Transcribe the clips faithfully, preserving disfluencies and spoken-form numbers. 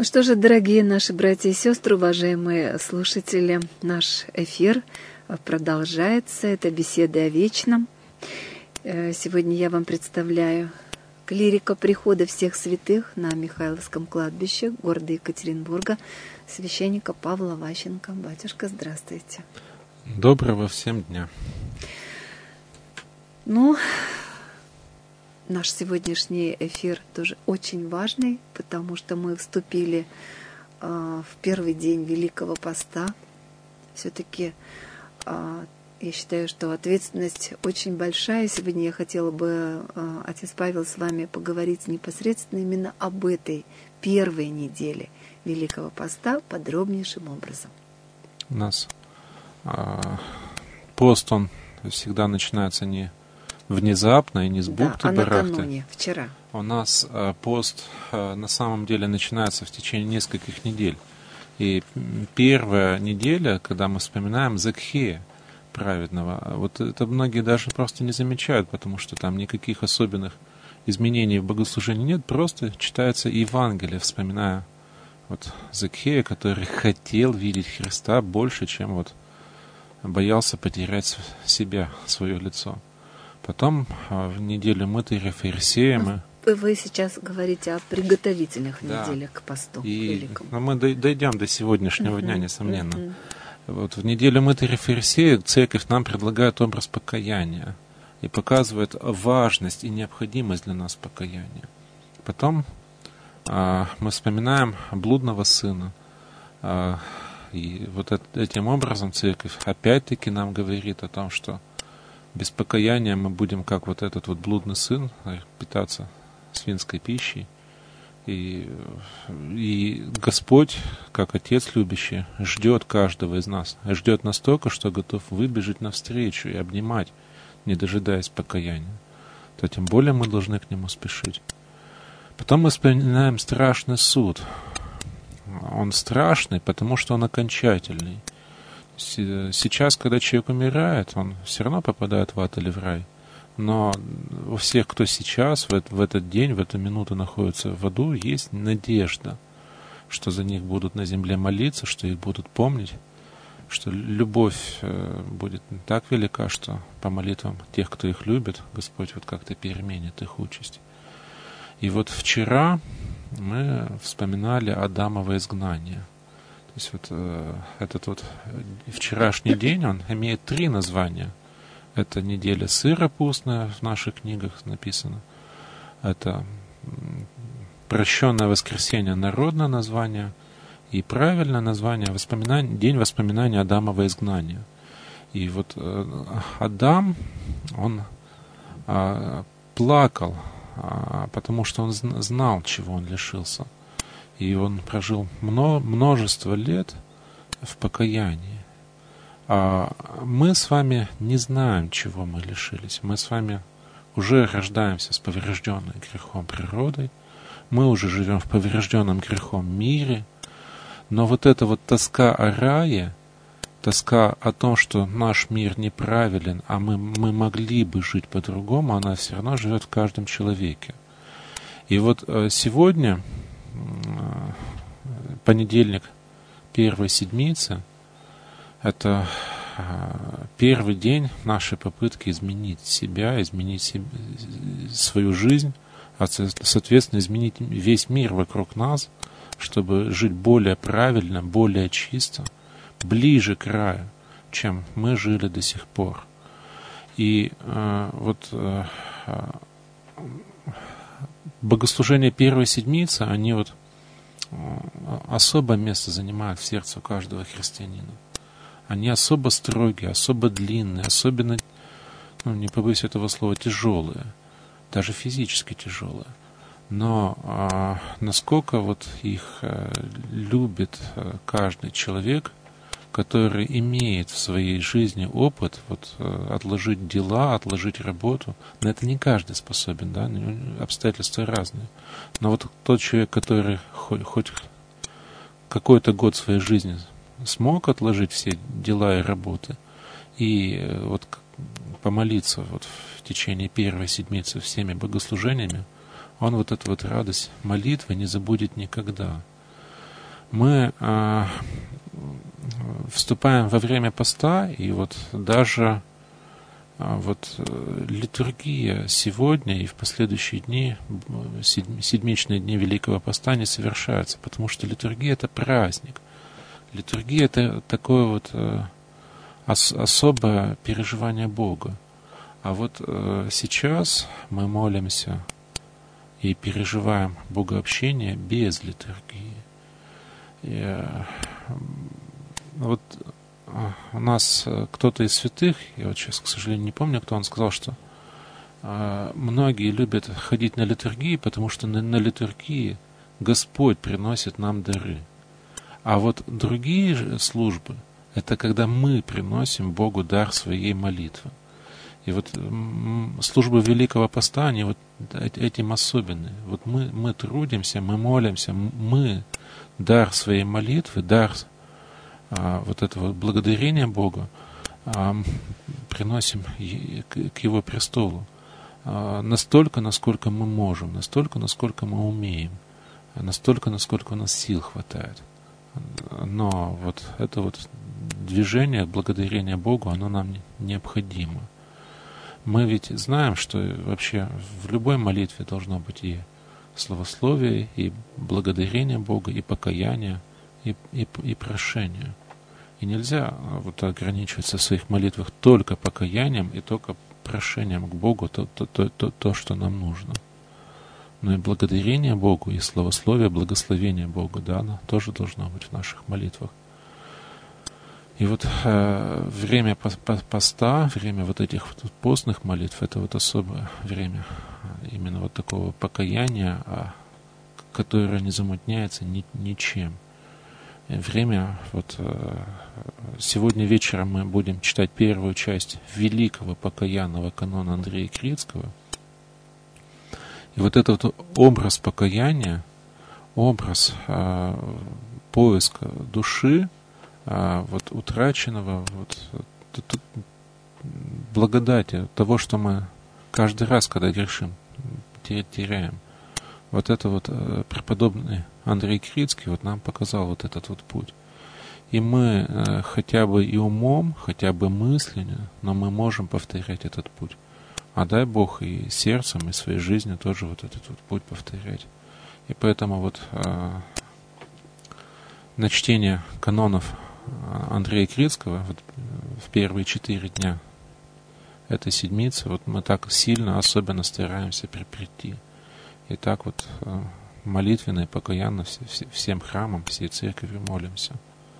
Ну что же, дорогие наши братья и сестры, уважаемые слушатели, наш эфир продолжается. Это беседы о вечном. Сегодня я вам представляю клирика прихода всех святых на Михайловском кладбище города Екатеринбурга, священника Павла Ващенко. Батюшка, здравствуйте. Доброго всем дня. Ну, наш сегодняшний эфир тоже очень важный, потому что мы вступили э, в первый день Великого Поста. Все-таки э, я считаю, что ответственность очень большая. Сегодня я хотела бы, э, отец Павел, с вами поговорить непосредственно именно об этой первой неделе Великого Поста подробнейшим образом. У нас э, пост, он всегда начинается не внезапно и не с бухты-барахты. Да, а накануне, вчера. У нас э, пост э, на самом деле начинается в течение нескольких недель. И первая неделя, когда мы вспоминаем Закхея праведного, вот это многие даже просто не замечают, потому что там никаких особенных изменений в богослужении нет, просто читается Евангелие, вспоминая вот Закхея, который хотел видеть Христа больше, чем вот боялся потерять себя, свое лицо. Потом в неделю мытаря фарисея мы... Вы сейчас говорите о приготовительных да. неделях к посту и, великому. Но мы дойдем до сегодняшнего uh-huh, дня, несомненно. Uh-huh. Вот в неделю мытаря фарисея церковь нам предлагает образ покаяния и показывает важность и необходимость для нас покаяния. Потом а, мы вспоминаем блудного сына. А, и вот это, этим образом церковь опять-таки нам говорит о том, что без покаяния мы будем, как вот этот вот блудный сын, питаться свинской пищей. И, и Господь, как Отец любящий, ждет каждого из нас. Ждет настолько, что готов выбежать навстречу и обнимать, не дожидаясь покаяния. То тем более мы должны к Нему спешить. Потом мы вспоминаем страшный суд. Он страшный, потому что он окончательный. Сейчас, когда человек умирает, он все равно попадает в ад или в рай. Но у всех, кто сейчас, в, в этот день, в эту минуту находится в аду, есть надежда, что за них будут на земле молиться, что их будут помнить, что любовь будет так велика, что по молитвам тех, кто их любит, Господь вот как-то переменит их участь. И вот вчера мы вспоминали Адамово изгнание. То есть вот э, этот вот вчерашний день, он имеет три названия. Это неделя сыра постная, в наших книгах написано. Это прощенное воскресенье, народное название. И правильное название воспоминание, день воспоминания Адамова изгнания. И вот э, Адам, он э, плакал, э, потому что он знал, чего он лишился. И он прожил множество лет в покаянии. А мы с вами не знаем, чего мы лишились. Мы с вами уже рождаемся с поврежденной грехом природой. Мы уже живем в поврежденном грехом мире. Но вот эта вот тоска о рае, тоска о том, что наш мир неправилен, а мы, мы могли бы жить по-другому, она все равно живет в каждом человеке. И вот сегодня... понедельник первой седмицы — это первый день нашей попытки изменить себя, изменить себе, свою жизнь, а соответственно изменить весь мир вокруг нас, чтобы жить более правильно, более чисто, ближе к раю, чем мы жили до сих пор. И э, вот э, богослужения первой седмицы, они вот особое место занимают в сердце каждого христианина. Они особо строгие, особо длинные, особенно, ну, не побоюсь этого слова, тяжелые, даже физически тяжелые. Но а, насколько вот их а, любит а, каждый человек, который имеет в своей жизни опыт, вот, а, отложить дела, отложить работу, на это не каждый способен, да, обстоятельства разные. Но вот тот человек, который хоть, хоть какой-то год своей жизни смог отложить все дела и работы и вот помолиться вот в течение первой седмицы всеми богослужениями, он вот эту вот радость молитвы не забудет никогда. мы а, вступаем во время поста, и вот даже а, вот литургия сегодня и в последующие дни, седмичные дни Великого Поста не совершаются, потому что литургия — это праздник. Литургия — это такое вот а, ос, особое переживание Бога. А вот а, сейчас мы молимся и переживаем богообщение без литургии. И, вот у нас кто-то из святых, я вот сейчас, к сожалению, не помню, кто он сказал, что многие любят ходить на литургии, потому что на, на литургии Господь приносит нам дары. А вот другие же службы — это когда мы приносим Богу дар своей молитвы. И вот службы Великого Поста, они вот этим особенные. Вот мы, мы трудимся, мы молимся, мы дар своей молитвы, дар а, вот этого благодарения Богу а, приносим к, к Его престолу а, настолько, насколько мы можем, настолько, насколько мы умеем, настолько, насколько у нас сил хватает. Но вот это вот движение благодарения Богу, оно нам необходимо. Мы ведь знаем, что вообще в любой молитве должно быть и славословие, и благодарение Бога, и покаяние, и, и, и прошение. И нельзя вот ограничиваться в своих молитвах только покаянием и только прошением к Богу, то, то, то, то, то что нам нужно. Но и благодарение Богу, и славословие, благословение Богу, да, оно тоже должно быть в наших молитвах. И вот э, время поста, время вот этих вот постных молитв, это вот особое время именно вот такого покаяния, которое не замутняется ни, ничем. И время вот э, сегодня вечером мы будем читать первую часть великого покаянного канона Андрея Крицкого. И вот этот вот образ покаяния, образ э, поиска души, А вот утраченного, вот, тут, благодати того, что мы каждый раз, когда грешим, теряем. Вот это вот преподобный Андрей Крицкий вот нам показал вот этот вот путь. И мы хотя бы и умом, хотя бы мысленно, но мы можем повторять этот путь. А дай Бог и сердцем, и своей жизнью тоже вот этот вот путь повторять. И поэтому вот на чтение канонов Андрея Крицкого вот, в первые четыре дня этой седмицы вот мы так сильно, особенно стараемся прийти. И так вот молитвенно и покаянно всем храмам, всей церковью молимся.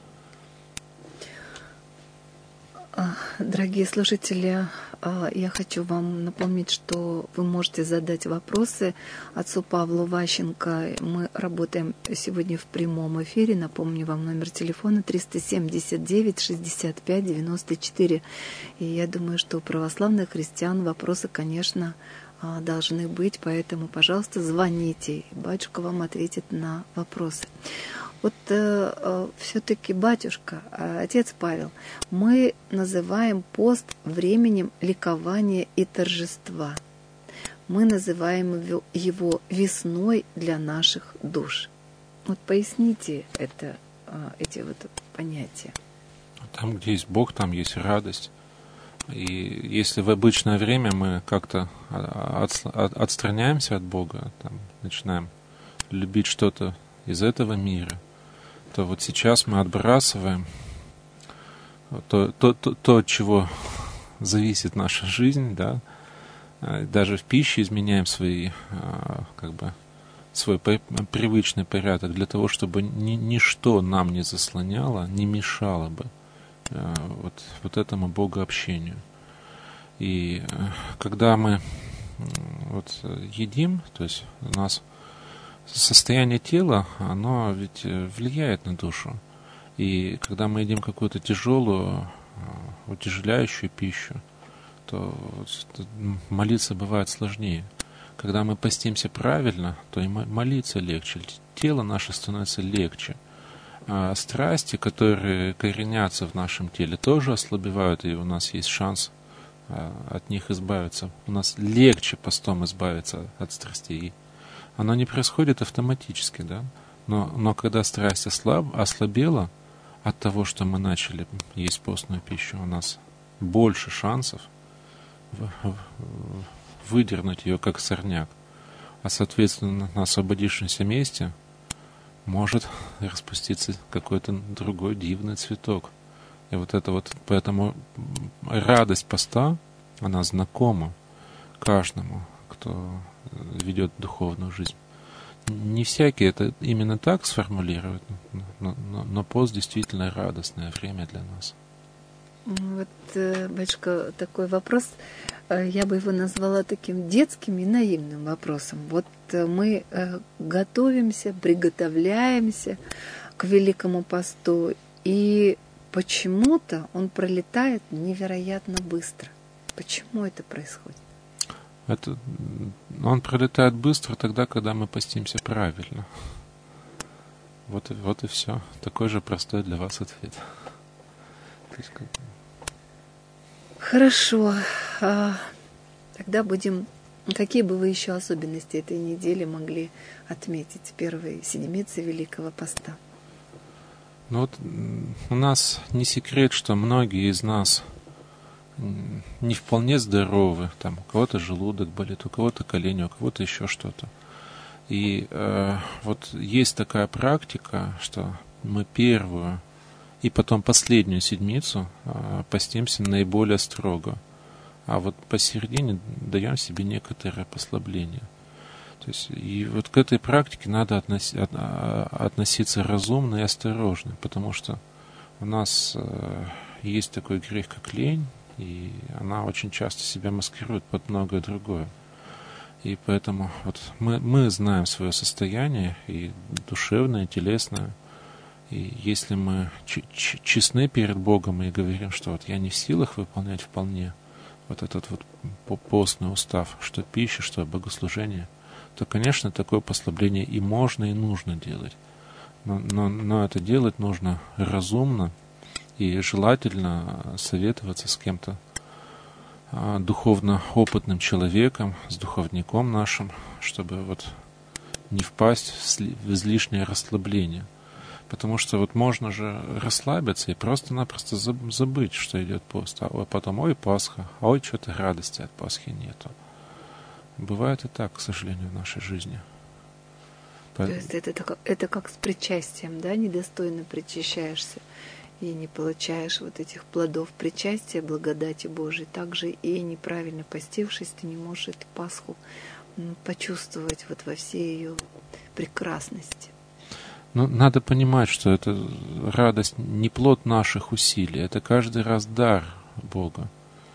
Дорогие слушатели, я хочу вам напомнить, что вы можете задать вопросы отцу Павлу Ващенко. Мы работаем сегодня в прямом эфире. Напомню вам номер телефона триста семьдесят девять шестьдесят пять девяносто четыре. И я думаю, что у православных христиан вопросы, конечно, должны быть, поэтому, пожалуйста, звоните. Батюшка вам ответит на вопросы. Вот э, все-таки, батюшка, отец Павел, мы называем пост временем ликования и торжества. Мы называем его, его весной для наших душ. Вот поясните это, э, эти вот понятия. Там, где есть Бог, там есть радость. И если в обычное время мы как-то от, от, отстраняемся от Бога, там, начинаем любить что-то из этого мира, то вот сейчас мы отбрасываем то, то, то, то, от чего зависит наша жизнь, да, даже в пище изменяем свои, как бы, свой привычный порядок для того, чтобы ни, ничто нам не заслоняло, не мешало бы вот, вот этому богообщению. И когда мы вот едим, то есть у нас состояние тела, оно ведь влияет на душу. И когда мы едим какую-то тяжелую, утяжеляющую пищу, то молиться бывает сложнее. Когда мы постимся правильно, то и молиться легче. Тело наше становится легче. А страсти, которые коренятся в нашем теле, тоже ослабевают, и у нас есть шанс от них избавиться. У нас легче постом избавиться от страстей. Оно не происходит автоматически, да? Но, но когда страсть ослаб, ослабела от того, что мы начали есть постную пищу, у нас больше шансов в, в, выдернуть ее как сорняк. А соответственно на освободившемся месте может распуститься какой-то другой дивный цветок. И вот это вот, поэтому радость поста, она знакома каждому, кто ведет духовную жизнь. Не всякий это именно так сформулирует, но, но, но пост действительно радостное время для нас. Вот, батюшка, такой вопрос, я бы его назвала таким детским и наивным вопросом. Вот мы готовимся, приготовляемся к Великому посту, и почему-то он пролетает невероятно быстро. Почему это происходит? Это, он пролетает быстро тогда, когда мы постимся правильно. Вот и, вот и все. Такой же простой для вас ответ. То есть, как... Хорошо. А, тогда будем... Какие бы вы еще особенности этой недели могли отметить в первой седмице Великого Поста? Ну вот у нас не секрет, что многие из нас не вполне здоровы. Там у кого-то желудок болит, у кого-то колени, у кого-то еще что-то. И э, вот есть такая практика, что мы первую и потом последнюю седмицу э, постимся наиболее строго. А вот посередине даем себе некоторое послабление. То есть, и вот к этой практике надо относи, от, относиться разумно и осторожно, потому что у нас э, есть такой грех, как лень, и она очень часто себя маскирует под многое другое. И поэтому вот мы, мы знаем свое состояние, и душевное, и телесное. И если мы ч- ч- честны перед Богом и говорим, что вот я не в силах выполнять вполне вот этот вот постный устав, что пища, что богослужение, то, конечно, такое послабление и можно, и нужно делать. Но, но, но это делать нужно разумно, и желательно советоваться с кем-то а, духовно опытным человеком, с духовником нашим, чтобы вот не впасть в, сли, в излишнее расслабление. Потому что вот можно же расслабиться и просто-напросто забыть, что идет пост. А потом, ой, Пасха, ой, что-то радости от Пасхи нету. Бывает и так, к сожалению, в нашей жизни. То есть это, это, это как с причастием, да? Недостойно причащаешься и не получаешь вот этих плодов причастия, благодати Божией. Также и неправильно постившись, ты не можешь эту Пасху почувствовать вот во всей ее прекрасности. Ну, надо понимать, что это радость не плод наших усилий, это каждый раз дар Бога.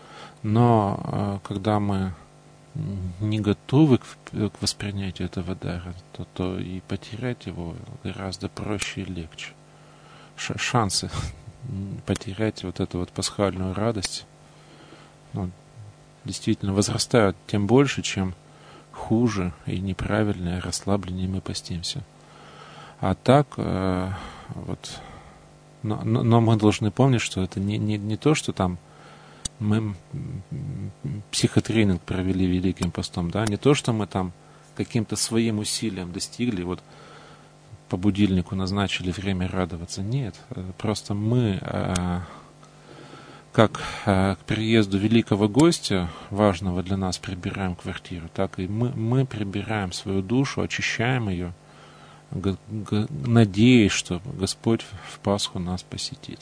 Но когда мы не готовы к, к воспринятию этого дара, то, то и потерять его гораздо проще и легче. Ш, шансы потерять вот эту вот пасхальную радость, ну, действительно возрастают тем больше, чем хуже и неправильное расслабление мы постимся. А так, э, вот, но, но, но мы должны помнить, что это не, не, не то, что там мы психотренинг провели Великим постом, да, не то, что мы там каким-то своим усилием достигли, вот по будильнику назначили время радоваться. Нет, просто мы, э, как э, к приезду великого гостя, важного для нас, прибираем квартиру, так и мы, мы прибираем свою душу, очищаем ее, г- г- надеясь, что Господь в Пасху нас посетит.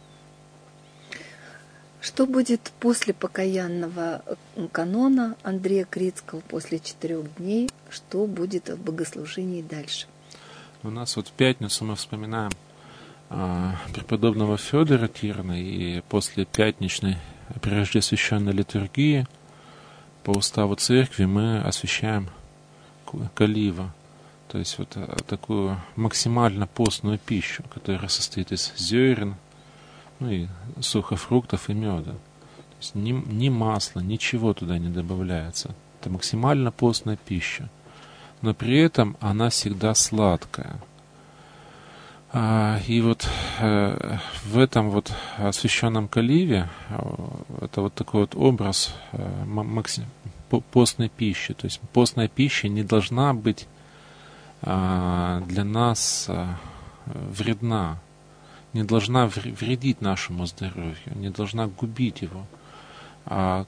Что будет после покаянного канона Андрея Крицкого, после четырех дней? Что будет в богослужении дальше? У нас вот в пятницу мы вспоминаем а, преподобного Федора Тирна, и после пятничной преждесвященной литургии по уставу церкви мы освящаем каливу, то есть вот а, такую максимально постную пищу, которая состоит из зерен, ну и сухофруктов и меда. То есть ни, ни масла, ничего туда не добавляется. Это максимально постная пища. Но при этом она всегда сладкая. А, и вот э, в этом вот освященном каливе это вот такой вот образ э, максим, постной пищи. То есть постная пища не должна быть для нас вредна, не должна вредить нашему здоровью, не должна губить его. А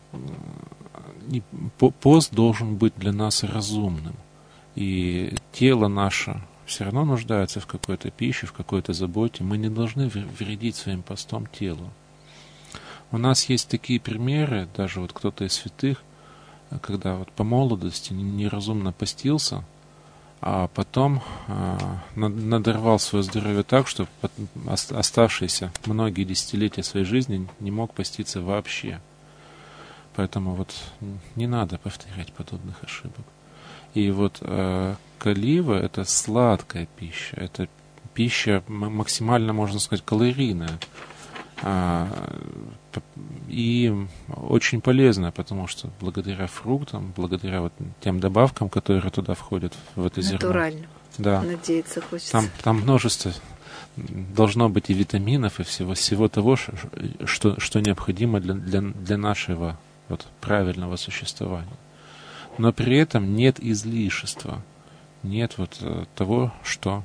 пост должен быть для нас разумным. И тело наше все равно нуждается в какой-то пище, в какой-то заботе. Мы не должны вредить своим постом телу. У нас есть такие примеры, даже вот кто-то из святых, когда вот по молодости неразумно постился, а потом а, надорвал свое здоровье так, что оставшиеся многие десятилетия своей жизни не мог поститься вообще. Поэтому вот не надо повторять подобных ошибок. И вот э, калива — это сладкая пища, это пища максимально, можно сказать, калорийная. А, и очень полезная, потому что благодаря фруктам, благодаря вот тем добавкам, которые туда входят, в это зерно. Натурально. Да. Надеяться хочется. Там, там множество должно быть и витаминов, и всего, всего того, что, что необходимо для, для, для нашего вот, правильного существования. Но при этом нет излишества, нет вот того, что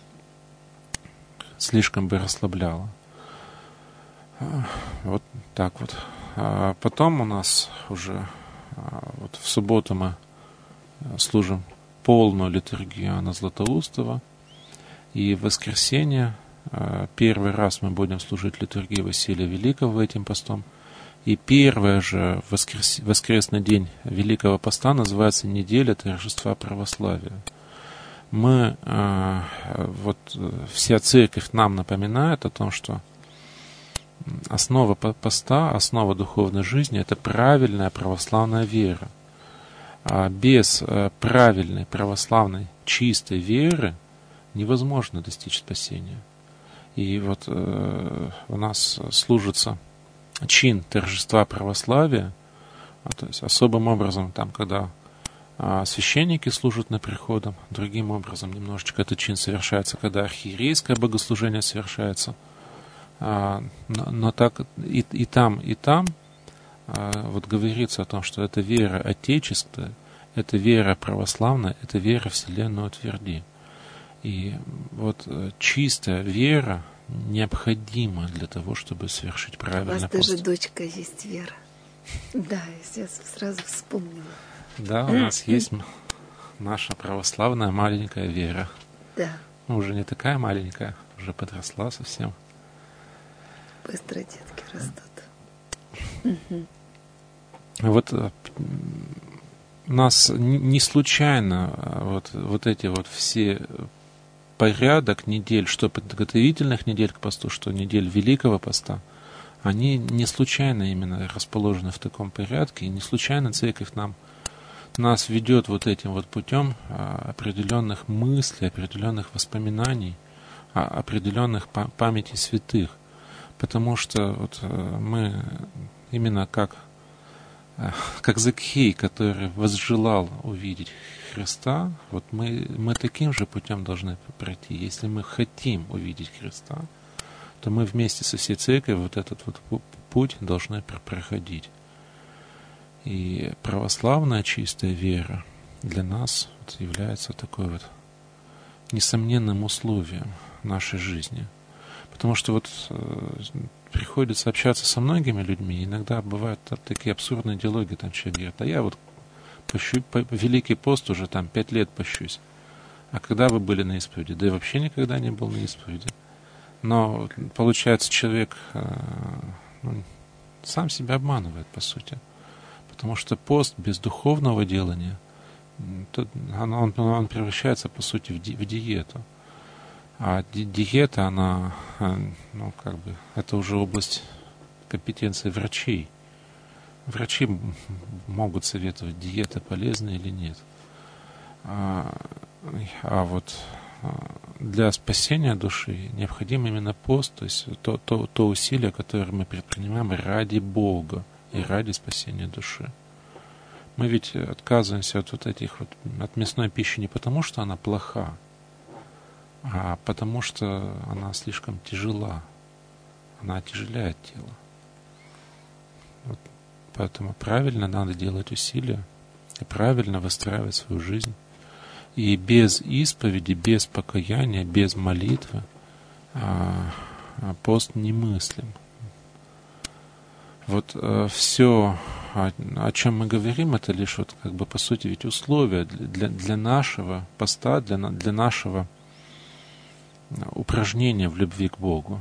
слишком бы расслабляло. Вот так вот. А потом у нас уже вот в субботу мы служим полную литургию Иоанна Златоустова, и в воскресенье первый раз мы будем служить литургию Василия Великого этим постом. И первый же воскрес... воскресный день Великого Поста называется «Неделя торжества православия». Мы, э, вот вся церковь нам напоминает о том, что основа поста, основа духовной жизни — это правильная православная вера. А без э, правильной православной чистой веры невозможно достичь спасения. И вот э, у нас служится чин торжества православия, а, то есть особым образом, там, когда а, священники служат на приходом, другим образом немножечко этот чин совершается, когда архиерейское богослужение совершается. А, но, но так и, и там, и там а, вот говорится о том, что это вера отеческая, это вера православная, это вера вселенную утверди. И вот чистая вера необходимо для того, чтобы совершить правильный пост. У вас даже дочка есть, Вера. Да, я сейчас сразу вспомнила. Да, у нас есть наша православная маленькая Вера. Да. Ну, уже не такая маленькая, уже подросла совсем. Быстро детки растут. Угу. Вот у нас не случайно вот, вот эти вот все порядок недель, что подготовительных недель к посту, что недель Великого Поста, они не случайно именно расположены в таком порядке, и не случайно церковь нам, нас ведет вот этим вот путем определенных мыслей, определенных воспоминаний, определенных памяти святых. Потому что вот мы именно как, как Закхей, который возжелал увидеть Христа, вот мы, мы таким же путем должны пройти. Если мы хотим увидеть Христа, то мы вместе со всей церковью вот этот вот путь должны проходить. И православная чистая вера для нас вот является такой вот несомненным условием нашей жизни. Потому что вот э, приходится общаться со многими людьми, иногда бывают такие абсурдные диалоги, там человек говорит: а я вот пощу, по, Великий пост уже там пять лет пощусь. А когда вы были на исповеди? Да и вообще никогда не был на исповеди. Но получается, человек э, ну, сам себя обманывает, по сути. Потому что пост без духовного делания, то он, он, он превращается, по сути, в, ди, в диету. А ди, диета, она, ну, как бы, это уже область компетенции врачей. Врачи могут советовать, диета полезна или нет. А, а вот для спасения души необходим именно пост, то есть то, то, то усилие, которое мы предпринимаем ради Бога и ради спасения души. Мы ведь отказываемся от вот этих вот, от мясной пищи не потому, что она плоха, а потому что она слишком тяжела. Она отяжеляет тело. Вот поэтому правильно надо делать усилия и правильно выстраивать свою жизнь. И без исповеди, без покаяния, без молитвы пост немыслим. Вот э, все, о, о чем мы говорим, это лишь вот как бы по сути ведь условия для, для нашего поста, для, для нашего упражнения в любви к Богу.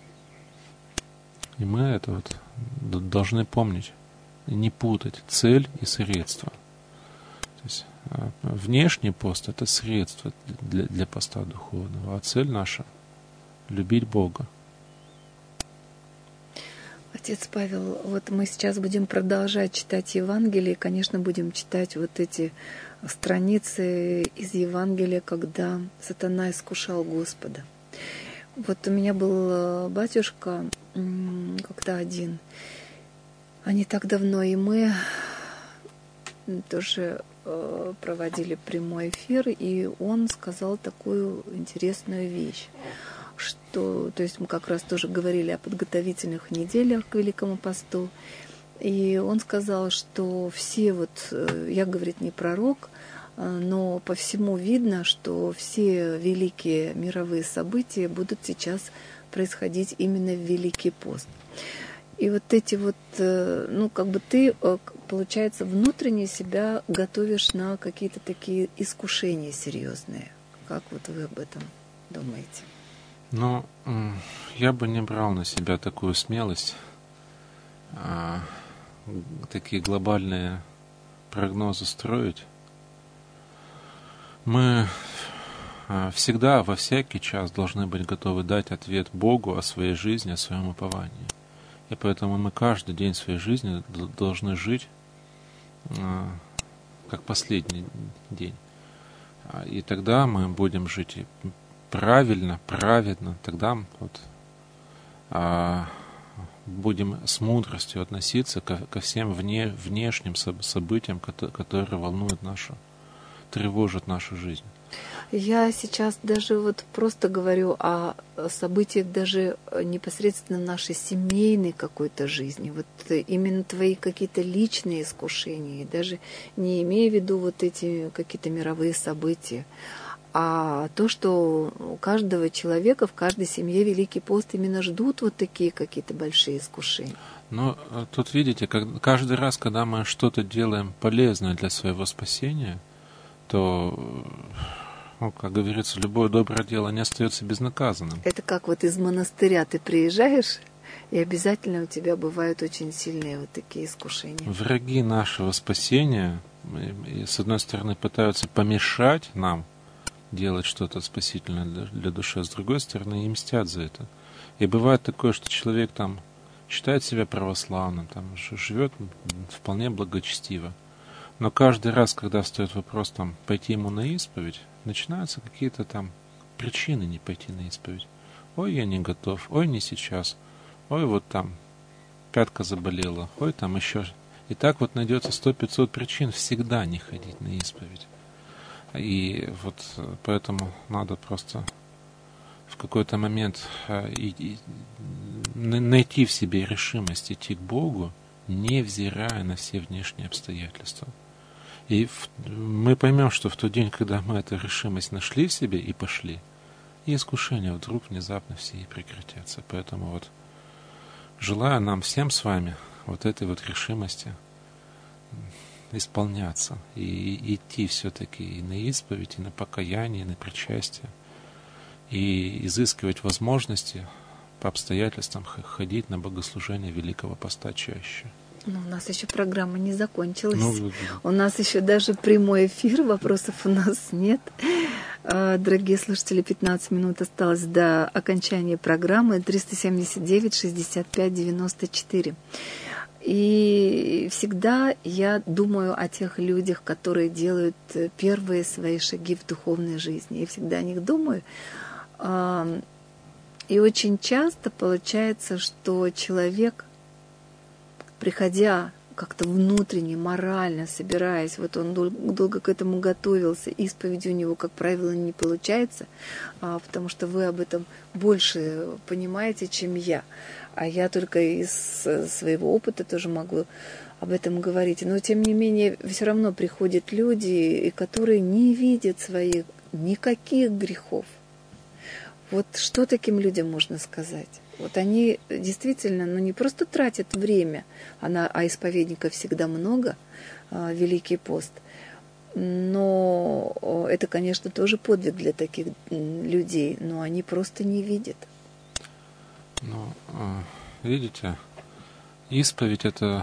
И мы это вот должны помнить, не путать цель и средство. То есть э, внешний пост — это средство для, для поста духовного, а цель наша — любить Бога. Отец Павел, вот мы сейчас будем продолжать читать Евангелие, и, конечно, будем читать вот эти страницы из Евангелия, когда сатана искушал Господа. Вот у меня был батюшка как-то один, а не так давно, и мы тоже проводили прямой эфир, и он сказал такую интересную вещь, что, то есть мы как раз тоже говорили о подготовительных неделях к Великому посту, и он сказал, что все вот, я, говорит, не пророк, но по всему видно, что все великие мировые события будут сейчас происходить именно в Великий пост. И вот эти вот, ну, как бы ты, получается, внутренне себя готовишь на какие-то такие искушения серьезные. Как вот вы об этом думаете? Ну, я бы не брал на себя такую смелость, а, такие глобальные прогнозы строить. Мы а, всегда, во всякий час должны быть готовы дать ответ Богу о своей жизни, о своем уповании. И поэтому мы каждый день своей жизни должны жить а, как последний день. И тогда мы будем жить и правильно, праведно, тогда вот, а, будем с мудростью относиться ко, ко всем вне, внешним событиям, которые волнуют нашу, тревожат нашу жизнь. Я сейчас даже вот просто говорю о событиях даже непосредственно нашей семейной какой-то жизни, вот именно твои какие-то личные искушения, даже не имея в виду вот эти какие-то мировые события, а то, что у каждого человека, в каждой семье Великий пост именно ждут вот такие какие-то большие искушения. Но тут, видите, как, каждый раз, когда мы что-то делаем полезное для своего спасения, то, ну, как говорится, любое доброе дело не остается безнаказанным. Это как вот из монастыря ты приезжаешь, и обязательно у тебя бывают очень сильные вот такие искушения. Враги нашего спасения, с одной стороны, пытаются помешать нам делать что-то спасительное для, для души, а с другой стороны, и мстят за это. И бывает такое, что человек там считает себя православным, там живет вполне благочестиво. Но каждый раз, когда встает вопрос там пойти ему на исповедь, начинаются какие-то там причины не пойти на исповедь. Ой, я не готов, ой, не сейчас, ой, вот там пятка заболела, ой, там еще. И так вот найдется сто-пятьсот причин всегда не ходить на исповедь. И вот поэтому надо просто в какой-то момент и, и, найти в себе решимость идти к Богу, невзирая на все внешние обстоятельства. И в, мы поймем, что в тот день, когда мы эту решимость нашли в себе и пошли, и искушения вдруг внезапно все и прекратятся. Поэтому вот желаю нам всем с вами вот этой вот решимости исполняться и идти все-таки и на исповедь, и на покаяние, и на причастие, и изыскивать возможности по обстоятельствам ходить на богослужение Великого Поста чаще. Ну, у нас еще программа не закончилась. Ну, у нас еще даже прямой эфир, вопросов у нас нет. Дорогие слушатели, пятнадцать минут осталось до окончания программы. триста семьдесят девять шестьдесят пять девяносто четыре. И всегда я думаю о тех людях, которые делают первые свои шаги в духовной жизни. И всегда о них думаю. И очень часто получается, что человек, приходя как-то внутренне, морально собираясь, вот он дол- долго к этому готовился, исповедь у него, как правило, не получается, а, потому что вы об этом больше понимаете, чем я. А я только из своего опыта тоже могу об этом говорить. Но, тем не менее, все равно приходят люди, которые не видят своих никаких грехов. Вот что таким людям можно сказать? Вот они действительно, ну, не просто тратят время, а, на, а исповедников всегда много, а, Великий пост, но это, конечно, тоже подвиг для таких людей, но они просто не видят. Ну, видите, исповедь это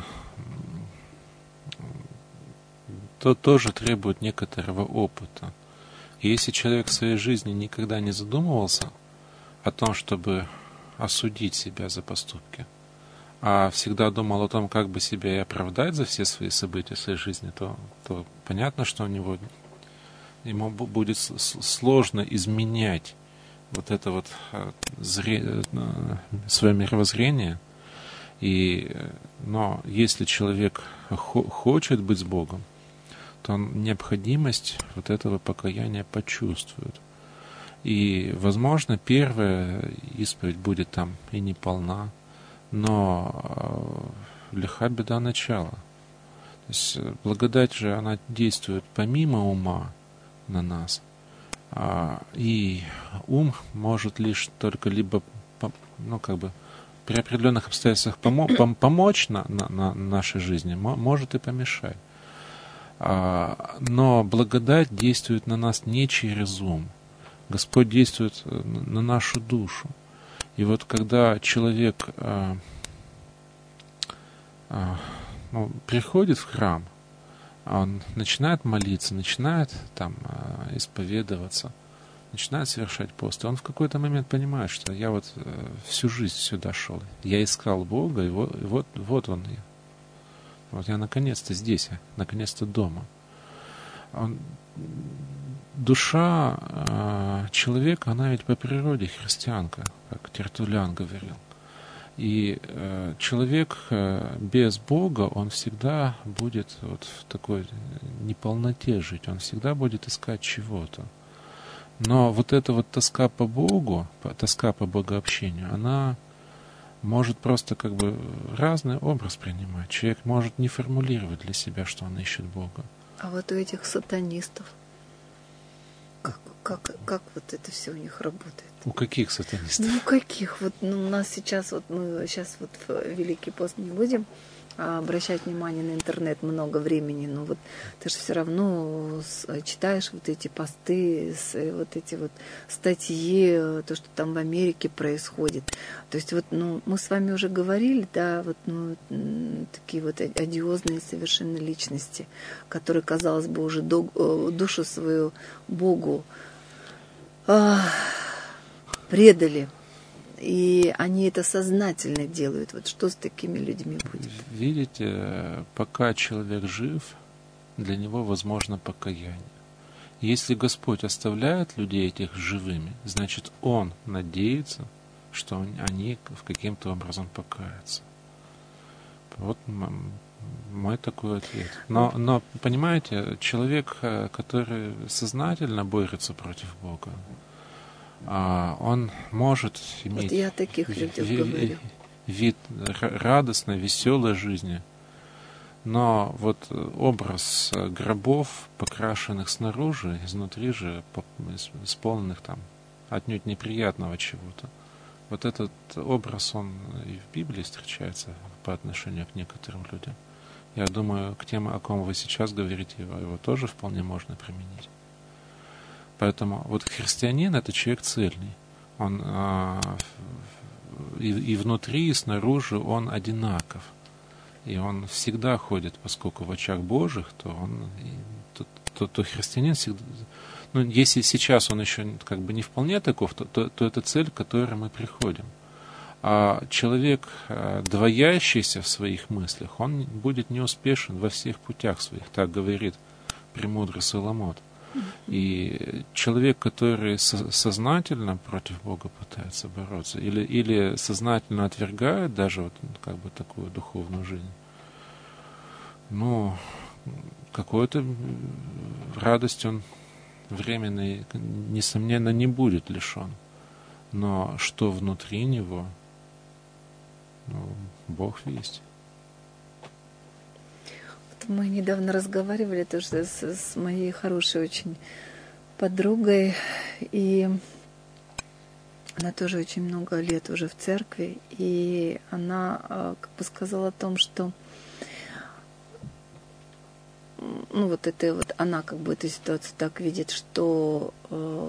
то тоже требует некоторого опыта. И если человек в своей жизни никогда не задумывался о том, чтобы осудить себя за поступки, а всегда думал о том, как бы себя и оправдать за все свои события в своей жизни, то, то понятно, что у него ему будет сложно изменять вот это вот зре... свое мировоззрение. И, но если человек хочет быть с Богом, то он необходимость вот этого покаяния почувствует. И, возможно, первая исповедь будет там и не полна, но лиха беда начала. То есть благодать же, она действует помимо ума на нас. И ум может лишь только либо, ну, как бы, при определенных обстоятельствах помо- помочь на, на, на нашей жизни, может и помешать. Но благодать действует на нас не через ум. Господь действует на нашу душу. И вот когда человек а, а, ну, приходит в храм, он начинает молиться, начинает там а, исповедоваться, начинает совершать пост, и он в какой-то момент понимает, что я вот а, всю жизнь сюда шел, я искал Бога, и вот, и вот, вот он я. Вот я наконец-то здесь, наконец-то дома. Он, душа э, человека, она ведь по природе христианка, как Тертуллиан говорил. И э, человек э, без Бога, он всегда будет вот в такой неполноте жить, он всегда будет искать чего-то. Но вот эта вот тоска по Богу, тоска по богообщению, она может просто как бы разный образ принимать. Человек может не формулировать для себя, что он ищет Бога. А вот у этих сатанистов, как, как, как вот это все у них работает? У каких сатанистов? Ну, у каких? Вот ну, у нас сейчас, вот мы сейчас вот в Великий пост не будем обращать внимание на интернет много времени, но вот ты же все равно читаешь вот эти посты, вот эти вот статьи, то, что там в Америке происходит. То есть вот, ну, мы с вами уже говорили, да, вот, ну, такие вот одиозные совершенно личности, которые, казалось бы, уже душу свою Богу предали. И они это сознательно делают. Вот что с такими людьми будет? Видите, пока человек жив, для него возможно покаяние. Если Господь оставляет людей этих живыми, значит, Он надеется, что они каким-то образом покаятся. Вот мой такой ответ. Но, но понимаете, человек, который сознательно борется против Бога, он может иметь вот я о таких людях ви- говорю. вид радостной, веселой жизни. Но вот образ гробов, покрашенных снаружи, изнутри же исполненных там отнюдь неприятного чего-то, вот этот образ, он и в Библии встречается по отношению к некоторым людям. Я думаю, к тем, о ком вы сейчас говорите, его, его тоже вполне можно применить. Поэтому вот христианин — это человек цельный. Он а, и, и внутри, и снаружи он одинаков. И он всегда ходит, поскольку в очах Божьих, то он то, то, то христианин всегда. Ну, если сейчас он еще как бы не вполне таков, то, то, то это цель, к которой мы приходим. А человек, двоящийся в своих мыслях, он будет неуспешен во всех путях своих, так говорит премудрый Соломон. И человек, который сознательно против Бога пытается бороться, или, или сознательно отвергает даже вот как бы такую духовную жизнь, ну, какой-то радости он временной, несомненно, не будет лишен. Но что внутри него, ну, Бог весть. Вот мы недавно разговаривали тоже с, с моей хорошей очень подругой, и она тоже очень много лет уже в церкви, и она как бы сказала о том, что ну вот это вот она как бы эту ситуацию так видит, что э,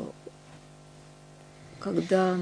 когда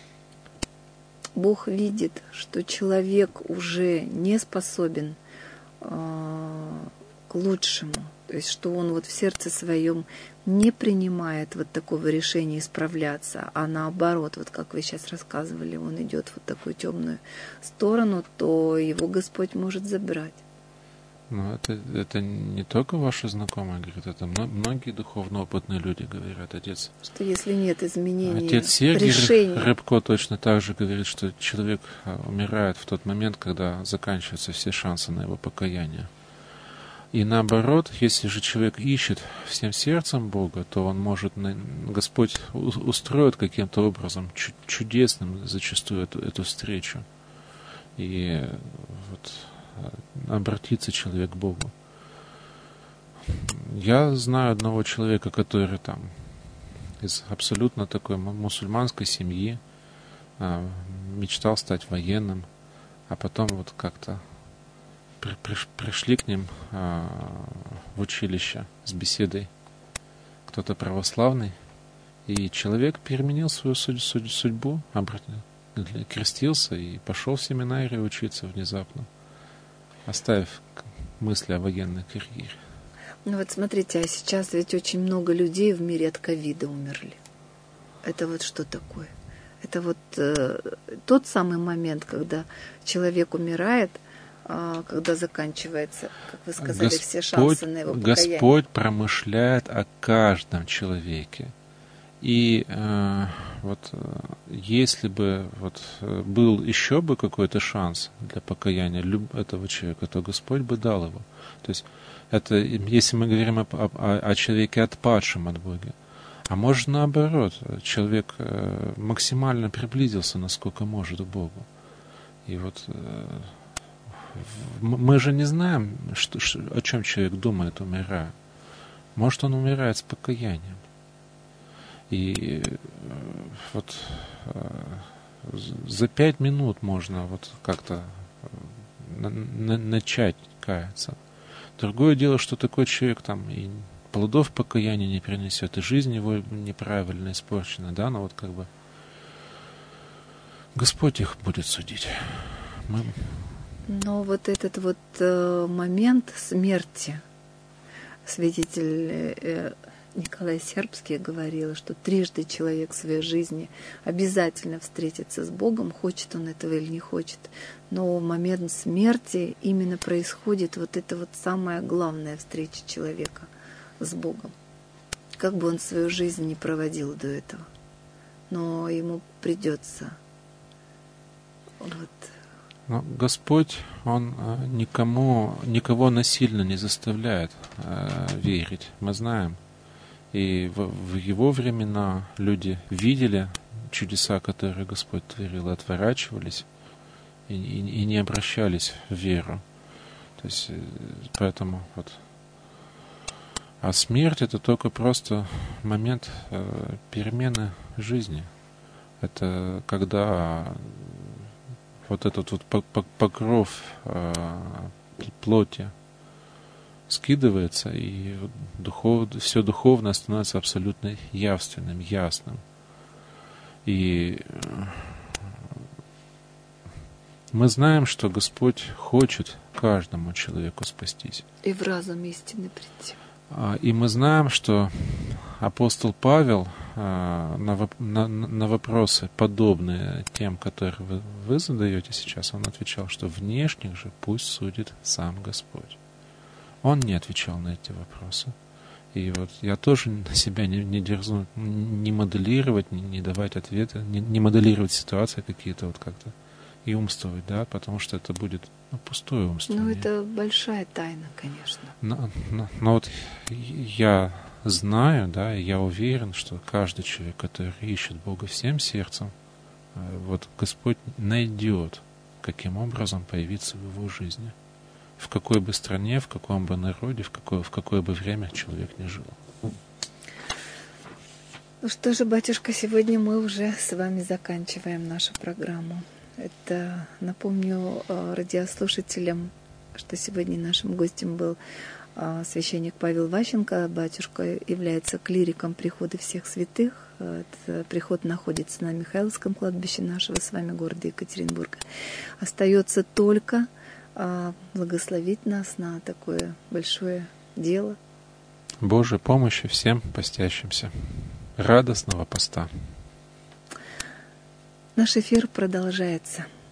Бог видит, что человек уже не способен э, к лучшему, то есть что он вот в сердце своем не принимает вот такого решения исправляться, а наоборот, вот как вы сейчас рассказывали, он идет в вот такую темную сторону, то его Господь может забрать. Ну, это, это не только ваши знакомые говорят, это многие духовно опытные люди говорят, отец. Что если нет изменений, отец Сергий решений. Рыбко точно так же говорит, что человек умирает в тот момент, когда заканчиваются все шансы на его покаяние. И наоборот, если же человек ищет всем сердцем Бога, то он может, Господь устроит каким-то образом чудесным зачастую эту, эту встречу. И вот обратиться человек к Богу. Я знаю одного человека, который там из абсолютно такой мусульманской семьи мечтал стать военным, а потом вот как-то при, при, пришли к ним в училище с беседой кто-то православный, и человек переменил свою судь, судь, судьбу, крестился и пошел в семинарию учиться внезапно, оставив мысли о военной карьере. Ну вот смотрите, а сейчас ведь очень много людей в мире от ковида умерли. Это вот что такое? Это вот э, тот самый момент, когда человек умирает, э, когда заканчивается, как вы сказали, Господь, все шансы на его покаяние. Господь промышляет о каждом человеке. И э, вот если бы вот был еще бы какой-то шанс для покаяния люб, этого человека, то Господь бы дал его. То есть это, если мы говорим о, о, о человеке отпадшем от Бога. А может наоборот, человек э, максимально приблизился, насколько может, к Богу. И вот э, мы же не знаем, что, о чем человек думает, умирая. Может, он умирает с покаянием. И вот за пять минут можно вот как-то на, на, начать каяться. Другое дело, что такой человек там и плодов покаяния не принесет, и жизнь его неправильно испорчена, да, но вот как бы Господь их будет судить. Мы... Но вот этот вот э, момент смерти, свидетель э, Николай Сербский говорил, что трижды человек в своей жизни обязательно встретится с Богом, хочет он этого или не хочет. Но в момент смерти именно происходит вот эта вот самая главная встреча человека с Богом. Как бы он свою жизнь не проводил до этого. Но ему придется. Вот. Но Господь, Он никому, никого насильно не заставляет э, верить. Мы знаем. И в, в Его времена люди видели чудеса, которые Господь творил, отворачивались и, и, и не обращались в веру. То есть, поэтому вот. А смерть — это только просто момент э, перемены жизни. Это когда вот этот вот покров э, плоти скидывается, и духов, все духовное становится абсолютно явственным, ясным. И мы знаем, что Господь хочет каждому человеку спастись. И в разум истины прийти. И мы знаем, что апостол Павел на, на, на вопросы, подобные тем, которые вы, вы задаете сейчас, он отвечал, что внешних же пусть судит сам Господь. Он не отвечал на эти вопросы. И вот я тоже на себя не, не дерзну не моделировать, не, не давать ответы, не, не моделировать ситуации какие-то вот как-то и умствовать, да, потому что это будет ну, пустое умствование. Ну, это большая тайна, конечно. Но, но, но вот я знаю, да, и я уверен, что каждый человек, который ищет Бога всем сердцем, вот Господь найдет, каким образом появиться в его жизни. В какой бы стране, в каком бы народе, в какое, в какое бы время человек не жил. Ну что же, батюшка, сегодня мы уже с вами заканчиваем нашу программу. Это, напомню радиослушателям, что сегодня нашим гостем был священник Павел Ващенко. Батюшка является клириком прихода всех святых. Этот приход находится на Михайловском кладбище нашего с вами города Екатеринбурга. Остается только благословить нас на такое большое дело. Божьей помощи всем постящимся. Радостного поста. Наш эфир продолжается.